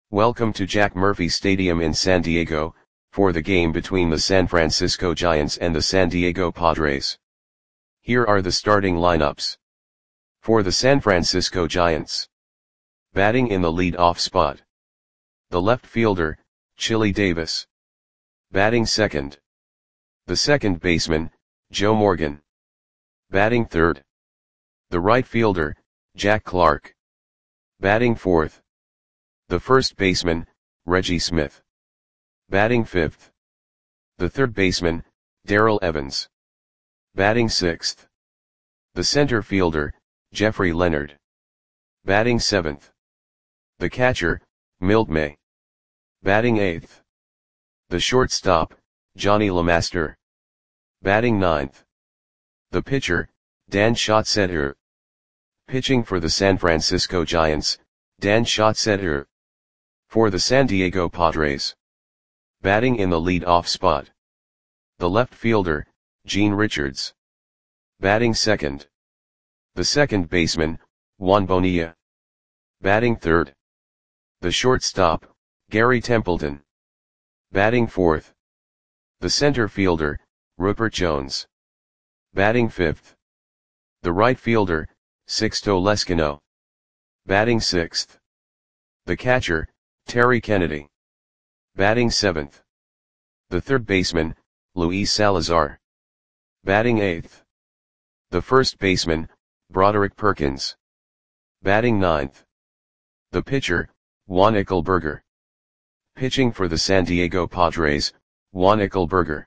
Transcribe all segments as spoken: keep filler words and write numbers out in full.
Welcome to Jack Murphy Stadium in San Diego, for the game between the San Francisco Giants and the San Diego Padres. Here are the starting lineups. For the San Francisco Giants. Batting in the lead-off spot. The left fielder, Chili Davis. Batting second. The second baseman, Joe Morgan. Batting third. The right fielder, Jack Clark. Batting fourth. The first baseman, Reggie Smith. Batting fifth. The third baseman, Darrell Evans. Batting sixth. The center fielder, Jeffrey Leonard. Batting seventh. The catcher, Milt May. Batting eighth. The shortstop, Johnny LeMaster. Batting ninth. The pitcher, Dan Schatzeder. Pitching for the San Francisco Giants, Dan Schatzeder. For the San Diego Padres. Batting in the lead-off spot. The left fielder, Gene Richards. Batting second. The second baseman, Juan Bonilla. Batting third. The shortstop, Gary Templeton. Batting fourth. The center fielder, Rupert Jones. Batting fifth. The right fielder, Sixto Lezcano. Batting sixth. The catcher, Terry Kennedy. Batting seventh. The third baseman, Luis Salazar. Batting eighth. The first baseman, Broderick Perkins. Batting ninth. The pitcher, Juan Eckelberger. Pitching for the San Diego Padres, Juan Eckelberger.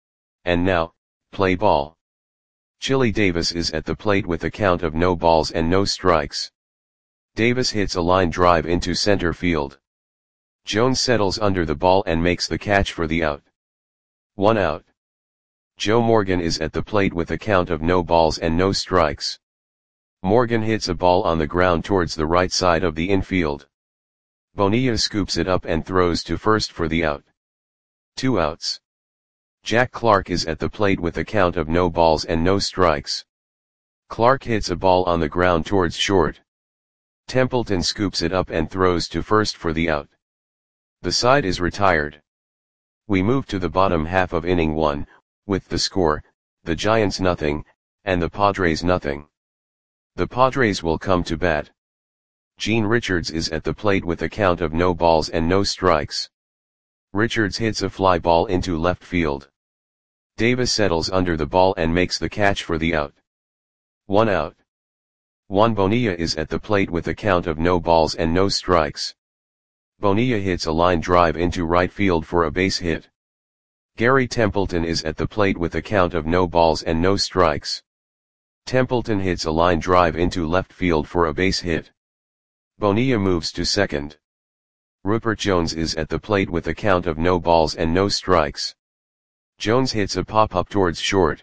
And now, play ball. Chili Davis is at the plate with a count of no balls and no strikes. Davis hits a line drive into center field. Jones settles under the ball and makes the catch for the out. One out. Joe Morgan is at the plate with a count of no balls and no strikes. Morgan hits a ball on the ground towards the right side of the infield. Bonilla scoops it up and throws to first for the out. Two outs. Jack Clark is at the plate with a count of no balls and no strikes. Clark hits a ball on the ground towards short. Templeton scoops it up and throws to first for the out. The side is retired. We move to the bottom half of inning one, with the score, the Giants nothing, and the Padres nothing. The Padres will come to bat. Gene Richards is at the plate with a count of no balls and no strikes. Richards hits a fly ball into left field. Davis settles under the ball and makes the catch for the out. One out. Juan Bonilla is at the plate with a count of no balls and no strikes. Bonilla hits a line drive into right field for a base hit. Gary Templeton is at the plate with a count of no balls and no strikes. Templeton hits a line drive into left field for a base hit. Bonilla moves to second. Rupert Jones is at the plate with a count of no balls and no strikes. Jones hits a pop-up towards short.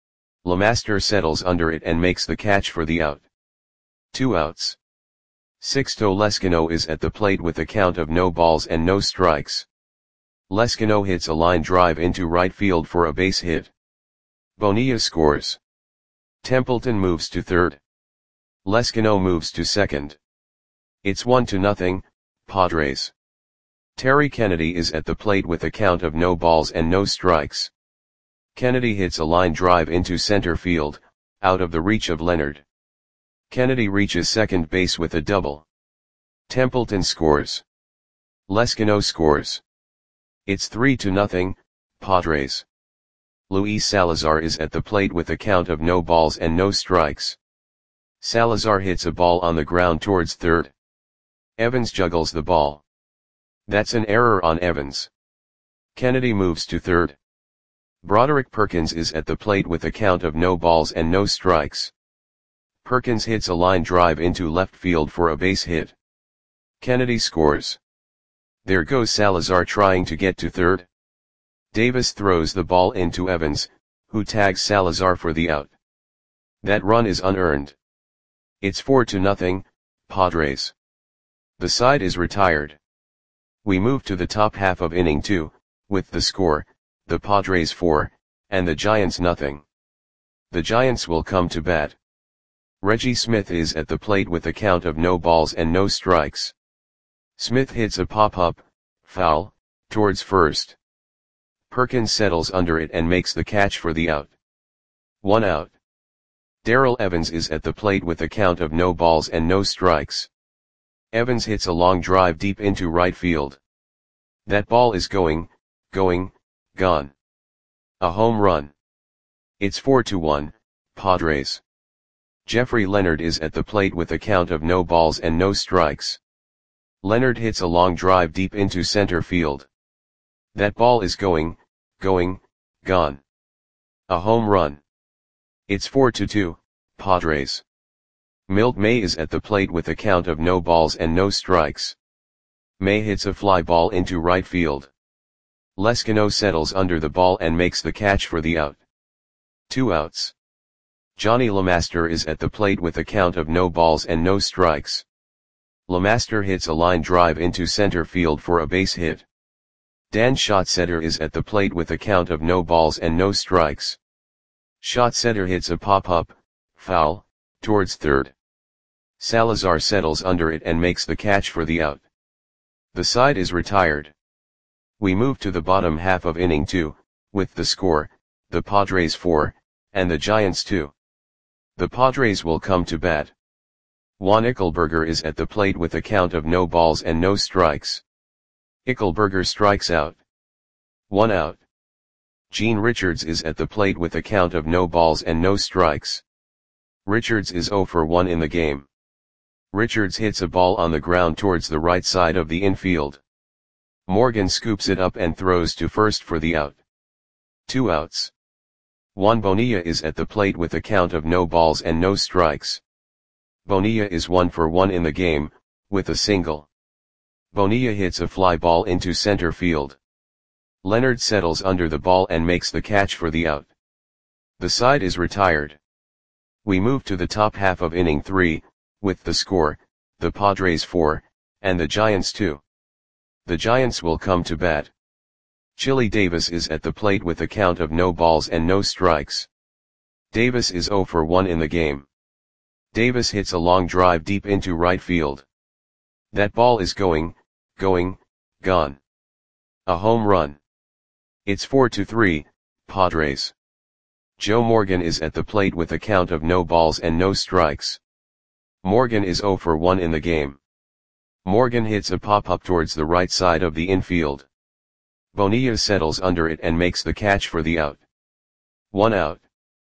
LeMaster settles under it and makes the catch for the out. Two outs. Sixto Lezcano is at the plate with a count of no balls and no strikes. Lezcano hits a line drive into right field for a base hit. Bonilla scores. Templeton moves to third. Lezcano moves to second. It's one to nothing, Padres. Terry Kennedy is at the plate with a count of no balls and no strikes. Kennedy hits a line drive into center field, out of the reach of Leonard. Kennedy reaches second base with a double. Templeton scores. Lezcano scores. It's three to nothing, Padres. Luis Salazar is at the plate with a count of no balls and no strikes. Salazar hits a ball on the ground towards third. Evans juggles the ball. That's an error on Evans. Kennedy moves to third. Broderick Perkins is at the plate with a count of no balls and no strikes. Perkins hits a line drive into left field for a base hit. Kennedy scores. There goes Salazar trying to get to third. Davis throws the ball into Evans, who tags Salazar for the out. That run is unearned. It's four to nothing, Padres. The side is retired. We move to the top half of inning two, with the score, the Padres four, and the Giants nothing. The Giants will come to bat. Reggie Smith is at the plate with a count of no balls and no strikes. Smith hits a pop-up, foul, towards first. Perkins settles under it and makes the catch for the out. One out. Darrell Evans is at the plate with a count of no balls and no strikes. Evans hits a long drive deep into right field. That ball is going, going, gone. A home run. It's four to one, Padres. Jeffrey Leonard is at the plate with a count of no balls and no strikes. Leonard hits a long drive deep into center field. That ball is going, going, gone. A home run. It's four to two, Padres. Milt May is at the plate with a count of no balls and no strikes. May hits a fly ball into right field. Leskino settles under the ball and makes the catch for the out. Two outs. Johnny LeMaster is at the plate with a count of no balls and no strikes. LeMaster hits a line drive into center field for a base hit. Dan Schatzeder is at the plate with a count of no balls and no strikes. Schatzeder hits a pop-up, foul, towards third. Salazar settles under it and makes the catch for the out. The side is retired. We move to the bottom half of inning two, with the score, the Padres four, and the Giants two. The Padres will come to bat. Juan Ickelberger is at the plate with a count of no balls and no strikes. Ickelberger strikes out. One out. Gene Richards is at the plate with a count of no balls and no strikes. Richards is zero for one in the game. Richards hits a ball on the ground towards the right side of the infield. Morgan scoops it up and throws to first for the out. Two outs. Juan Bonilla is at the plate with a count of no balls and no strikes. Bonilla is one for one in the game, with a single. Bonilla hits a fly ball into center field. Leonard settles under the ball and makes the catch for the out. The side is retired. We move to the top half of inning three, with the score, the Padres four, and the Giants two. The Giants will come to bat. Chili Davis is at the plate with a count of no balls and no strikes. Davis is zero for one in the game. Davis hits a long drive deep into right field. That ball is going, going, gone. A home run. It's four to three, Padres. Joe Morgan is at the plate with a count of no balls and no strikes. Morgan is zero for one in the game. Morgan hits a pop-up towards the right side of the infield. Bonilla settles under it and makes the catch for the out. One out.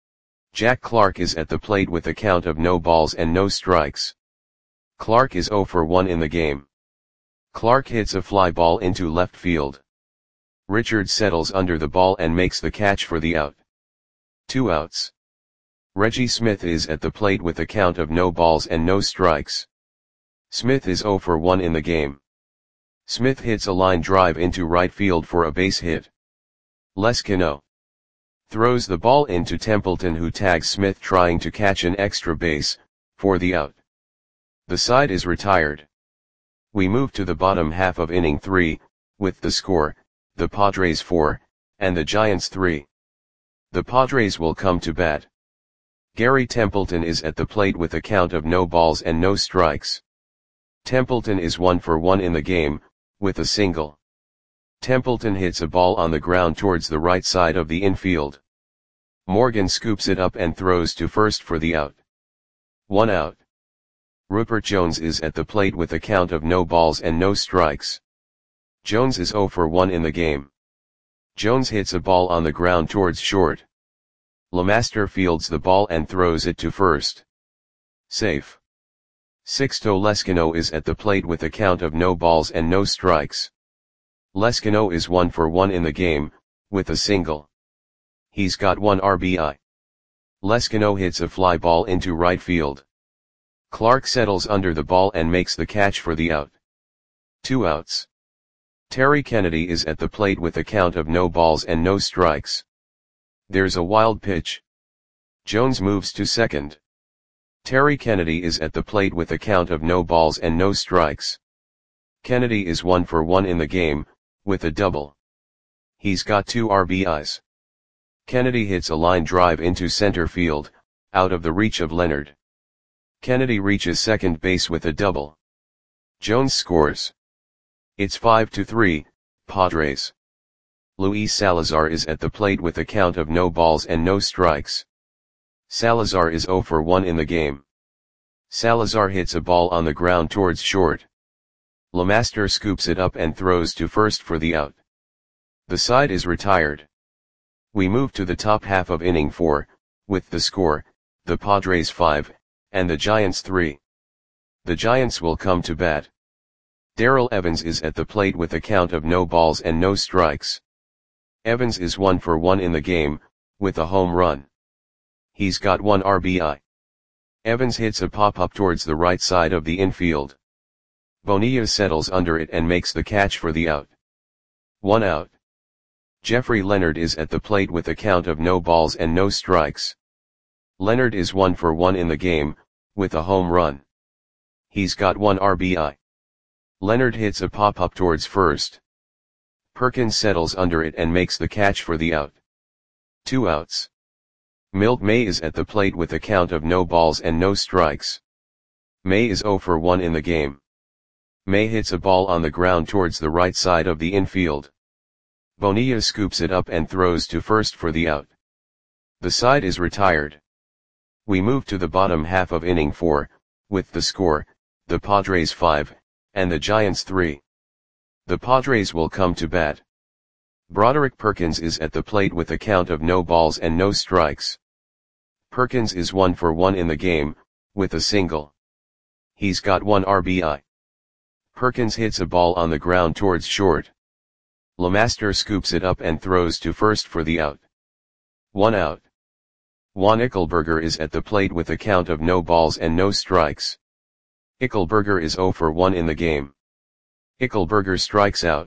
Jack Clark is at the plate with a count of no balls and no strikes. Clark is zero for one in the game. Clark hits a fly ball into left field. Richards settles under the ball and makes the catch for the out. Two outs. Reggie Smith is at the plate with a count of no balls and no strikes. Smith is zero for one in the game. Smith hits a line drive into right field for a base hit. Leskino throws the ball into Templeton, who tags Smith trying to catch an extra base, for the out. The side is retired. We move to the bottom half of inning three, with the score, the Padres four, and the Giants three. The Padres will come to bat. Gary Templeton is at the plate with a count of no balls and no strikes. Templeton is one for one in the game, with a single. Templeton hits a ball on the ground towards the right side of the infield. Morgan scoops it up and throws to first for the out. One out. Rupert Jones is at the plate with a count of no balls and no strikes. Jones is zero for one in the game. Jones hits a ball on the ground towards short. LeMaster fields the ball and throws it to first. Safe. Sixto Leskino is at the plate with a count of no balls and no strikes. Leskino is one for one in the game, with a single. He's got one R B I. Leskino hits a fly ball into right field. Clark settles under the ball and makes the catch for the out. Two outs. Terry Kennedy is at the plate with a count of no balls and no strikes. There's a wild pitch. Jones moves to second. Terry Kennedy is at the plate with a count of no balls and no strikes. Kennedy is one for one in the game, with a double. He's got two R B Is. Kennedy hits a line drive into center field, out of the reach of Leonard. Kennedy reaches second base with a double. Jones scores. It's five to three, Padres. Luis Salazar is at the plate with a count of no balls and no strikes. Salazar is zero for one in the game. Salazar hits a ball on the ground towards short. Lemaster scoops it up and throws to first for the out. The side is retired. We move to the top half of inning four, with the score, the Padres five, and the Giants three. The Giants will come to bat. Darrell Evans is at the plate with a count of no balls and no strikes. Evans is one for one in the game, with a home run. He's got one R B I. Evans hits a pop-up towards the right side of the infield. Bonilla settles under it and makes the catch for the out. One out. Jeffrey Leonard is at the plate with a count of no balls and no strikes. Leonard is one for one in the game, with a home run. He's got one R B I. Leonard hits a pop-up towards first. Perkins settles under it and makes the catch for the out. Two outs. Milt May is at the plate with a count of no balls and no strikes. May is zero for one in the game. May hits a ball on the ground towards the right side of the infield. Bonilla scoops it up and throws to first for the out. The side is retired. We move to the bottom half of inning four, with the score, the Padres five, and the Giants three. The Padres will come to bat. Broderick Perkins is at the plate with a count of no balls and no strikes. Perkins is one for one in the game, with a single. He's got one R B I. Perkins hits a ball on the ground towards short. Lemaster scoops it up and throws to first for the out. One out. Juan Ickelberger is at the plate with a count of no balls and no strikes. Ickelberger is zero for one in the game. Ickelberger strikes out.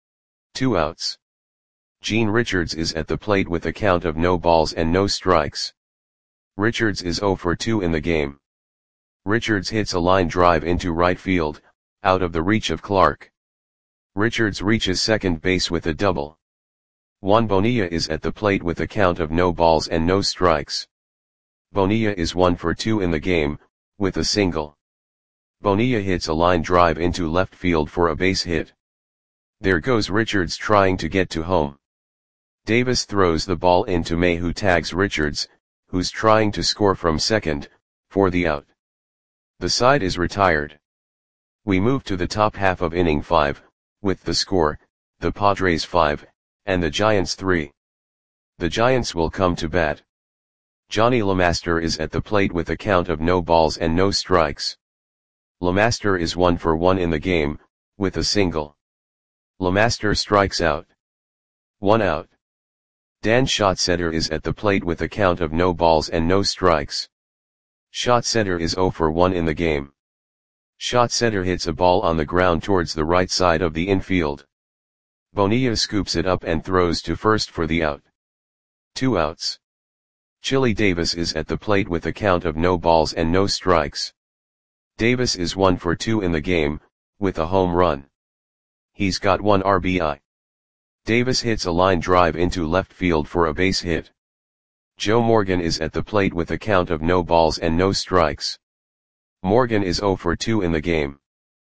Two outs. Gene Richards is at the plate with a count of no balls and no strikes. Richards is zero for two in the game. Richards hits a line drive into right field, out of the reach of Clark. Richards reaches second base with a double. Juan Bonilla is at the plate with a count of no balls and no strikes. Bonilla is one for two in the game, with a single. Bonilla hits a line drive into left field for a base hit. There goes Richards trying to get to home. Davis throws the ball into May, who tags Richards, who's trying to score from second, for the out. The side is retired. We move to the top half of inning five, with the score, the Padres five, and the Giants three. The Giants will come to bat. Johnny Lemaster is at the plate with a count of no balls and no strikes. Lemaster is one for one in the game, with a single. Lemaster strikes out. One out. Dan Schatzeder is at the plate with a count of no balls and no strikes. Schatzeder is zero for one in the game. Schatzeder hits a ball on the ground towards the right side of the infield. Bonilla scoops it up and throws to first for the out. Two outs. Chili Davis is at the plate with a count of no balls and no strikes. Davis is one for two in the game, with a home run. He's got one R B I. Davis hits a line drive into left field for a base hit. Joe Morgan is at the plate with a count of no balls and no strikes. Morgan is zero for two in the game.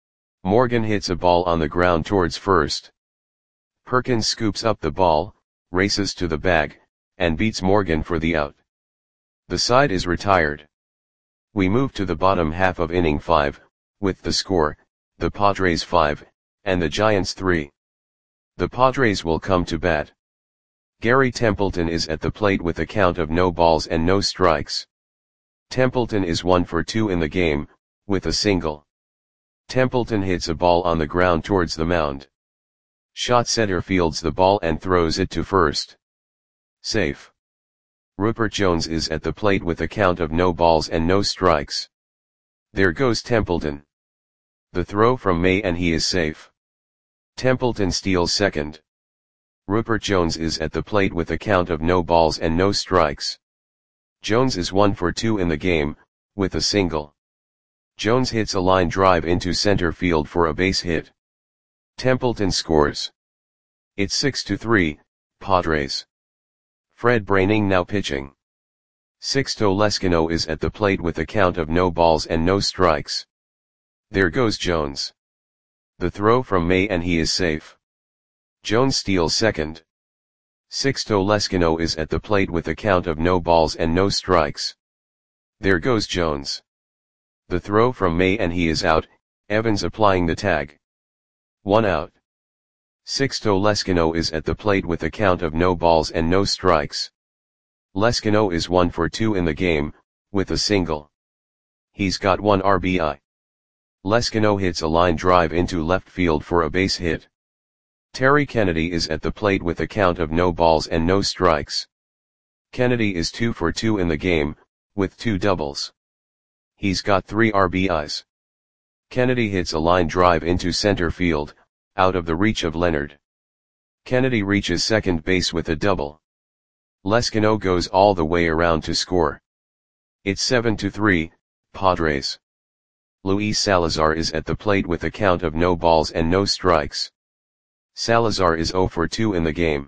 Morgan hits a ball on the ground towards first. Perkins scoops up the ball, races to the bag, and beats Morgan for the out. The side is retired. We move to the bottom half of inning five, with the score, the Padres five, and the Giants three. The Padres will come to bat. Gary Templeton is at the plate with a count of no balls and no strikes. Templeton is one for two in the game, with a single. Templeton hits a ball on the ground towards the mound. Schatzeder fields the ball and throws it to first. Safe. Rupert Jones is at the plate with a count of no balls and no strikes. There goes Templeton. The throw from May and he is safe. Templeton steals second. Rupert Jones is at the plate with a count of no balls and no strikes. Jones is one for two in the game, with a single. Jones hits a line drive into center field for a base hit. Templeton scores. It's six to three, Padres. Fred Braining now pitching. Sixto Lescano is at the plate with a count of no balls and no strikes. There goes Jones. The throw from May and he is safe. Jones steals second. Sixto Leskino is at the plate with a count of no balls and no strikes. There goes Jones. The throw from May and he is out, Evans applying the tag. One out. Sixto Leskino is at the plate with a count of no balls and no strikes. Leskino is one for two in the game, with a single. He's got one R B I. Leskino hits a line drive into left field for a base hit. Terry Kennedy is at the plate with a count of no balls and no strikes. Kennedy is two for two in the game, with two doubles. He's got three R B Is. Kennedy hits a line drive into center field, out of the reach of Leonard. Kennedy reaches second base with a double. Leskino goes all the way around to score. It's seven to three, Padres. Luis Salazar is at the plate with a count of no balls and no strikes. Salazar is zero for two in the game.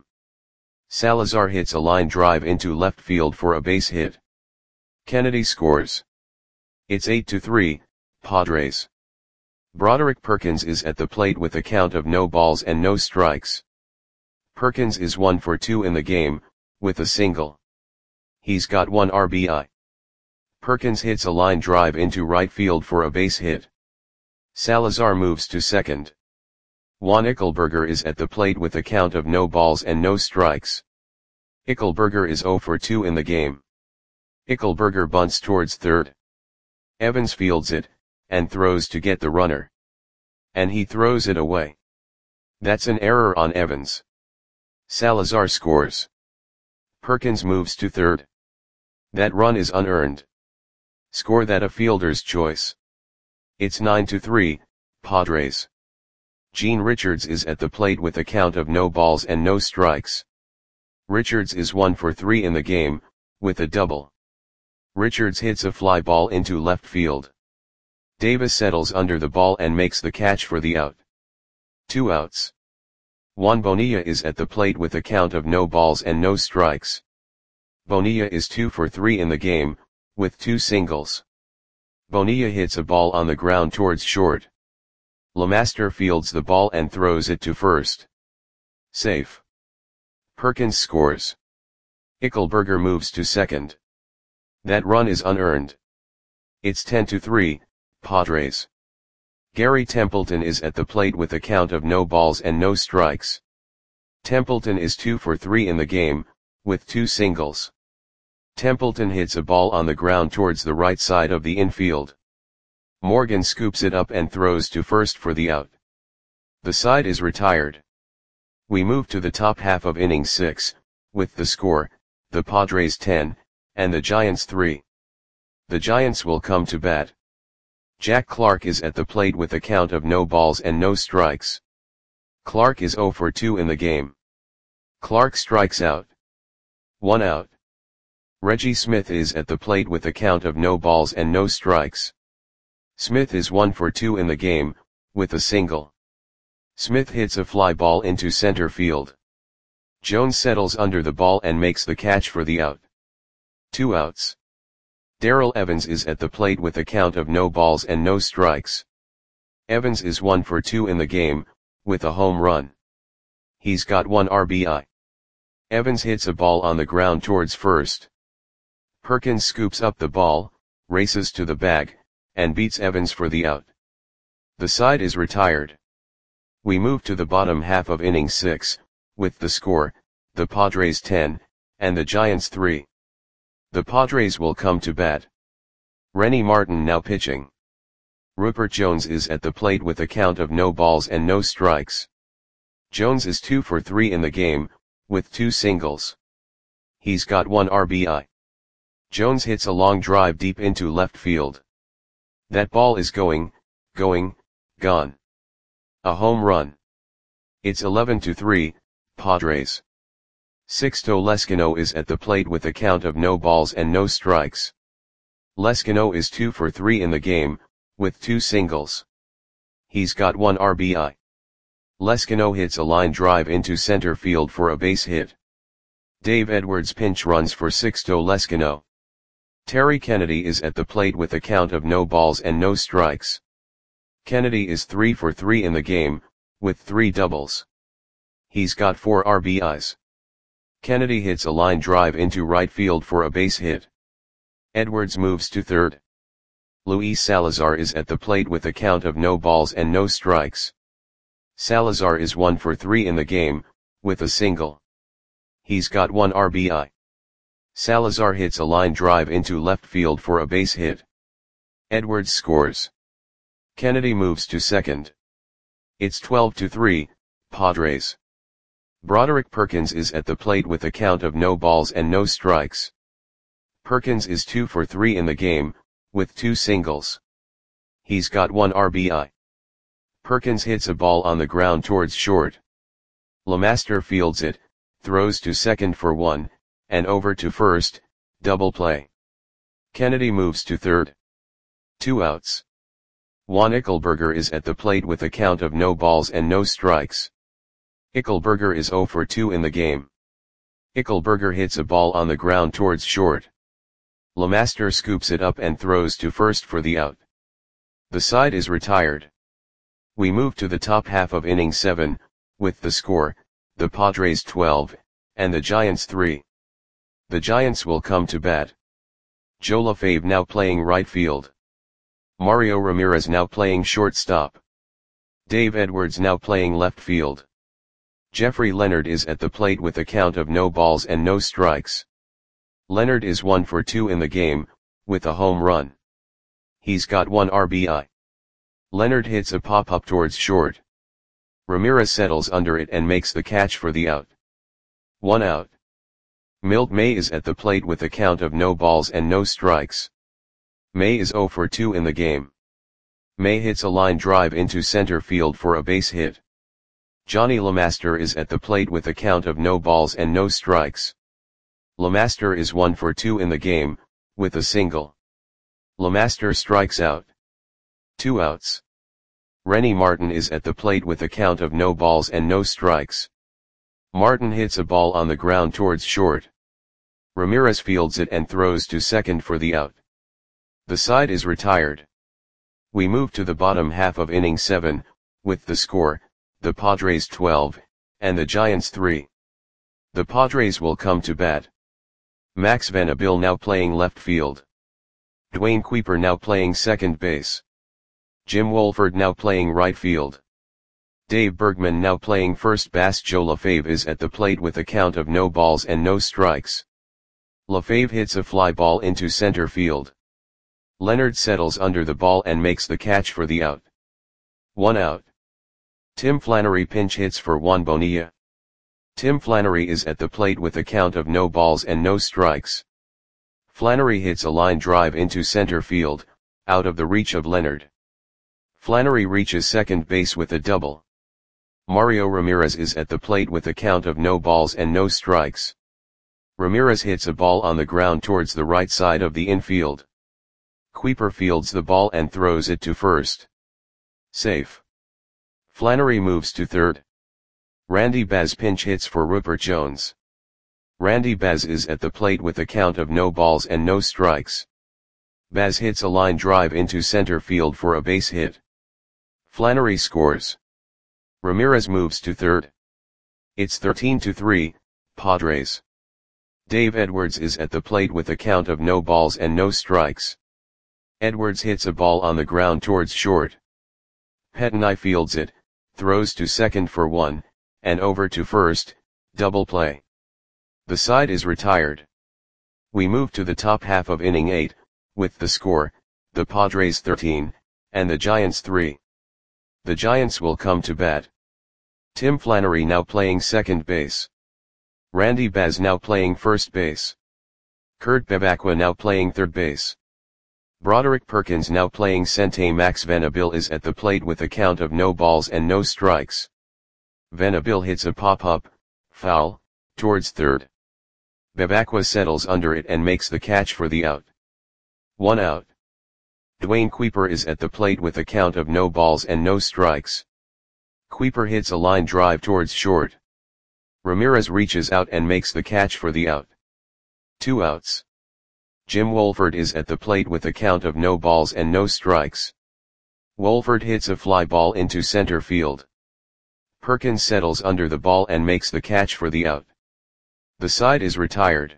Salazar hits a line drive into left field for a base hit. Kennedy scores. It's eight to three, Padres. Broderick Perkins is at the plate with a count of no balls and no strikes. Perkins is one for two in the game, with a single. He's got one R B I. Perkins hits a line drive into right field for a base hit. Salazar moves to second. Juan Ickelberger is at the plate with a count of no balls and no strikes. Ickelberger is zero for two in the game. Ickelberger bunts towards third. Evans fields it, and throws to get the runner. And he throws it away. That's an error on Evans. Salazar scores. Perkins moves to third. That run is unearned. Score that a fielder's choice. It's nine to three, Padres. Gene Richards is at the plate with a count of no balls and no strikes. Richards is one for three in the game, with a double. Richards hits a fly ball into left field. Davis settles under the ball and makes the catch for the out. Two outs. Juan Bonilla is at the plate with a count of no balls and no strikes. Bonilla is two for three in the game, with two singles. Bonilla hits a ball on the ground towards short. LeMaster fields the ball and throws it to first. Safe. Perkins scores. Ickelberger moves to second. That run is unearned. It's ten to three, Padres. Gary Templeton is at the plate with a count of no balls and no strikes. Templeton is two for three in the game, with two singles. Templeton hits a ball on the ground towards the right side of the infield. Morgan scoops it up and throws to first for the out. The side is retired. We move to the top half of inning six, with the score, the Padres ten, and the Giants three. The Giants will come to bat. Jack Clark is at the plate with a count of no balls and no strikes. Clark is zero for two in the game. Clark strikes out. One out. Reggie Smith is at the plate with a count of no balls and no strikes. Smith is one for two in the game, with a single. Smith hits a fly ball into center field. Jones settles under the ball and makes the catch for the out. Two outs. Darrell Evans is at the plate with a count of no balls and no strikes. Evans is one for two in the game, with a home run. He's got one R B I. Evans hits a ball on the ground towards first. Perkins scoops up the ball, races to the bag, and beats Evans for the out. The side is retired. We move to the bottom half of inning six, with the score, the Padres ten, and the Giants three. The Padres will come to bat. Rennie Martin now pitching. Rupert Jones is at the plate with a count of no balls and no strikes. Jones is two for three in the game, with two singles. He's got one R B I. Jones hits a long drive deep into left field. That ball is going, going, gone. A home run. It's eleven to three, Padres. Sixto Leskino is at the plate with a count of no balls and no strikes. Leskino is two for three in the game, with two singles. He's got one R B I. Leskino hits a line drive into center field for a base hit. Dave Edwards pinch runs for Sixto Leskino. Terry Kennedy is at the plate with a count of no balls and no strikes. Kennedy is three for three in the game, with three doubles. He's got four R B Is. Kennedy hits a line drive into right field for a base hit. Edwards moves to third. Luis Salazar is at the plate with a count of no balls and no strikes. Salazar is one for three in the game, with a single. He's got one R B I. Salazar hits a line drive into left field for a base hit. Edwards scores. Kennedy moves to second. It's twelve to three, Padres. Broderick Perkins is at the plate with a count of no balls and no strikes. Perkins is two for three in the game, with two singles. He's got one R B I. Perkins hits a ball on the ground towards short. LeMaster fields it, throws to second for one, and over to first, double play. Kennedy moves to third. Two outs. Juan Ickelberger is at the plate with a count of no balls and no strikes. Ickelberger is zero for two in the game. Ickelberger hits a ball on the ground towards short. LeMaster scoops it up and throws to first for the out. The side is retired. We move to the top half of inning seven, with the score, the Padres twelve, and the Giants three. The Giants will come to bat. Joe LaFave now playing right field. Mario Ramirez now playing shortstop. Dave Edwards now playing left field. Jeffrey Leonard is at the plate with a count of no balls and no strikes. Leonard is one for two in the game, with a home run. He's got one R B I. Leonard hits a pop-up towards short. Ramirez settles under it and makes the catch for the out. One out. Milt May is at the plate with a count of no balls and no strikes. May is zero for two in the game. May hits a line drive into center field for a base hit. Johnny LeMaster is at the plate with a count of no balls and no strikes. LeMaster is one for two in the game, with a single. LeMaster strikes out. Two outs. Rennie Martin is at the plate with a count of no balls and no strikes. Martin hits a ball on the ground towards short. Ramirez fields it and throws to second for the out. The side is retired. We move to the bottom half of inning seven, with the score, the Padres twelve, and the Giants three. The Padres will come to bat. Max Vanderbilt now playing left field. Dwayne Kuiper now playing second base. Jim Wolford now playing right field. Dave Bergman now playing first base. Joe LaFave is at the plate with a count of no balls and no strikes. LaFave hits a fly ball into center field. Leonard settles under the ball and makes the catch for the out. One out. Tim Flannery pinch hits for Juan Bonilla. Tim Flannery is at the plate with a count of no balls and no strikes. Flannery hits a line drive into center field, out of the reach of Leonard. Flannery reaches second base with a double. Mario Ramirez is at the plate with a count of no balls and no strikes. Ramirez hits a ball on the ground towards the right side of the infield. Kuiper fields the ball and throws it to first. Safe. Flannery moves to third. Randy Baz pinch hits for Rupert Jones. Randy Baz is at the plate with a count of no balls and no strikes. Baz hits a line drive into center field for a base hit. Flannery scores. Ramirez moves to third. It's thirteen to three, Padres. Dave Edwards is at the plate with a count of no balls and no strikes. Edwards hits a ball on the ground towards short. Pettenay fields it, throws to second for one, and over to first, double play. The side is retired. We move to the top half of inning eight, with the score, the Padres thirteen, and the Giants three. The Giants will come to bat. Tim Flannery now playing second base. Randy Baz now playing first base. Kurt Bevacqua now playing third base. Broderick Perkins now playing center. Max Vanderbilt is at the plate with a count of no balls and no strikes. Vanderbilt hits a pop-up, foul, towards third. Bevacqua settles under it and makes the catch for the out. One out. Dwayne Kuiper is at the plate with a count of no balls and no strikes. Kuiper hits a line drive towards short. Ramirez reaches out and makes the catch for the out. Two outs. Jim Wolford is at the plate with a count of no balls and no strikes. Wolford hits a fly ball into center field. Perkins settles under the ball and makes the catch for the out. The side is retired.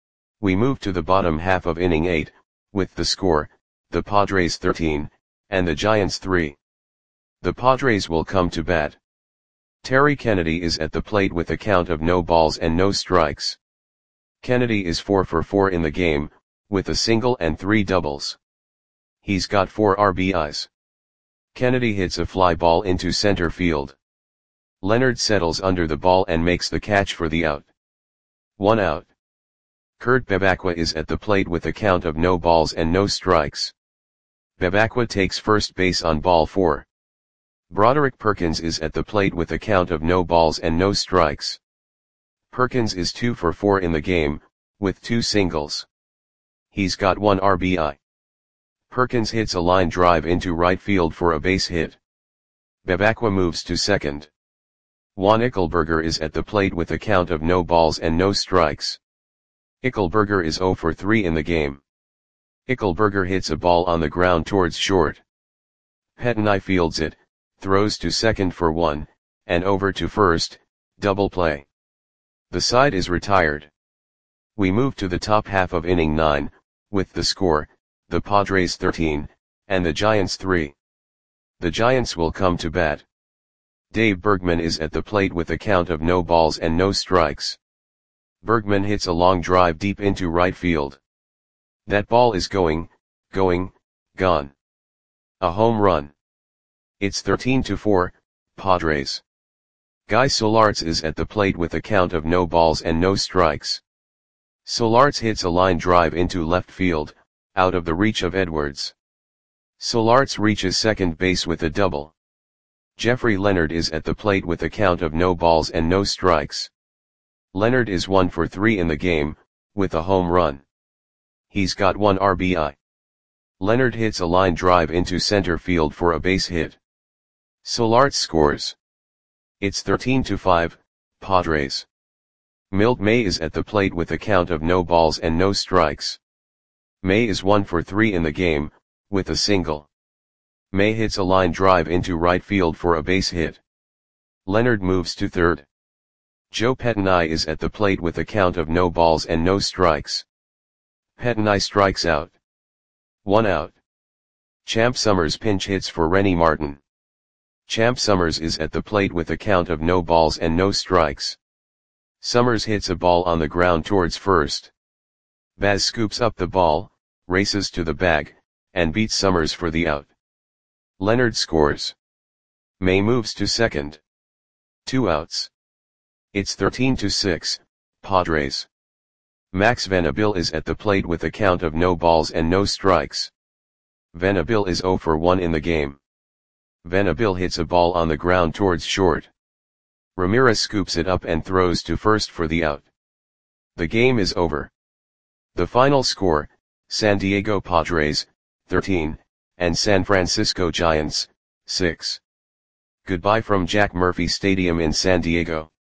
We move to the bottom half of inning eight, with the score, the Padres thirteen, and the Giants three. The Padres will come to bat. Terry Kennedy is at the plate with a count of no balls and no strikes. Kennedy is four for four in the game, with a single and three doubles. He's got four R B Is. Kennedy hits a fly ball into center field. Leonard settles under the ball and makes the catch for the out. One out. Kurt Bevacqua is at the plate with a count of no balls and no strikes. Bevacqua takes first base on ball four. Broderick Perkins is at the plate with a count of no balls and no strikes. Perkins is two for four in the game, with two singles. He's got one R B I. Perkins hits a line drive into right field for a base hit. Bevacqua moves to second. Juan Ickelberger is at the plate with a count of no balls and no strikes. Ickelberger is zero for three in the game. Ickelberger hits a ball on the ground towards short. Pettenay fields it, throws to second for one, and over to first, double play. The side is retired. We move to the top half of inning nine, with the score, the Padres thirteen, and the Giants three. The Giants will come to bat. Dave Bergman is at the plate with a count of no balls and no strikes. Bergman hits a long drive deep into right field. That ball is going, going, gone. A home run. It's thirteen to four, Padres. Guy Solarz is at the plate with a count of no balls and no strikes. Solarz hits a line drive into left field, out of the reach of Edwards. Solarz reaches second base with a double. Jeffrey Leonard is at the plate with a count of no balls and no strikes. Leonard is one for three in the game, with a home run. He's got one R B I. Leonard hits a line drive into center field for a base hit. Solarz scores. It's thirteen to five, Padres. Milt May is at the plate with a count of no balls and no strikes. May is one for three in the game, with a single. May hits a line drive into right field for a base hit. Leonard moves to third. Joe Pettenay is at the plate with a count of no balls and no strikes. Pettenay strikes out. One out. Champ Summers pinch hits for Rennie Martin. Champ Summers is at the plate with a count of no balls and no strikes. Summers hits a ball on the ground towards first. Baz scoops up the ball, races to the bag, and beats Summers for the out. Leonard scores. May moves to second. Two outs. It's thirteen to six, Padres. Max Venable is at the plate with a count of no balls and no strikes. Venable is zero for one in the game. Venable hits a ball on the ground towards short. Ramirez scoops it up and throws to first for the out. The game is over. The final score, San Diego Padres, thirteen, and San Francisco Giants, six. Goodbye from Jack Murphy Stadium in San Diego.